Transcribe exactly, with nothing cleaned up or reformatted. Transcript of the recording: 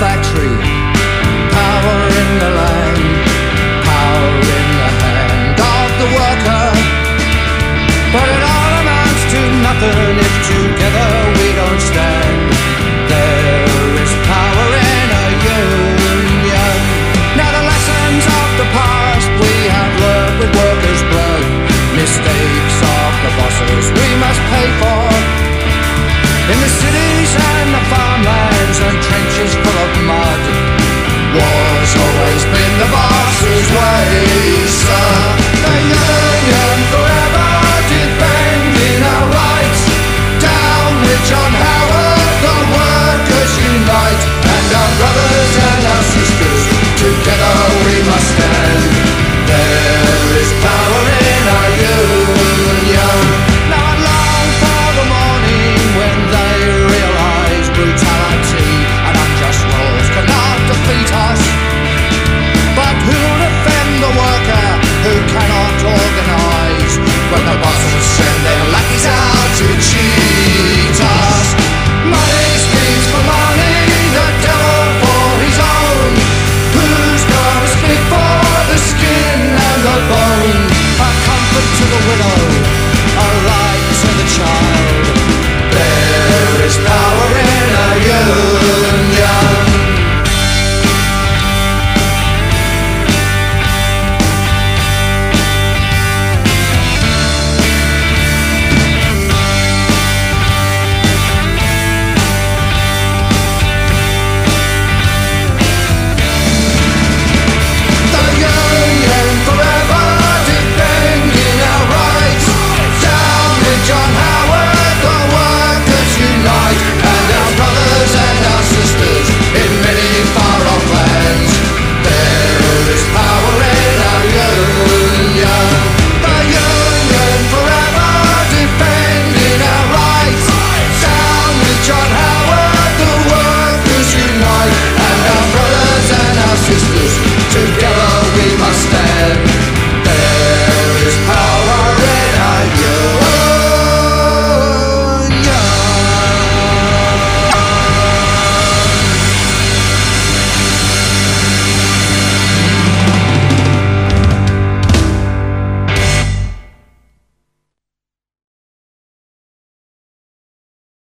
factory, power in the land, power in the hand of the worker. But it all amounts to nothing if together we don't stand. There is power in a union. Now the lessons of the past we have learned with workers' blood. Mistakes of the bosses we must pay for. In the cities and the farmlands and trenches full of mud, war's always been the boss's way, sir. The union forever defending our rights. Down with John Howard, the workers unite. And our brothers and our sisters, together we must stand. There is power in our union. Now I long for the morning when they realise brutality and unjust laws cannot defeat us. But who'll defend the worker who cannot organise when the bosses send their lackeys out to cheat us? Money speaks for money, the devil for his own. Who's gonna speak for the skin and the bone? A comfort to the widow, a right to the child. There is power in a union. John Howard, the workers unite.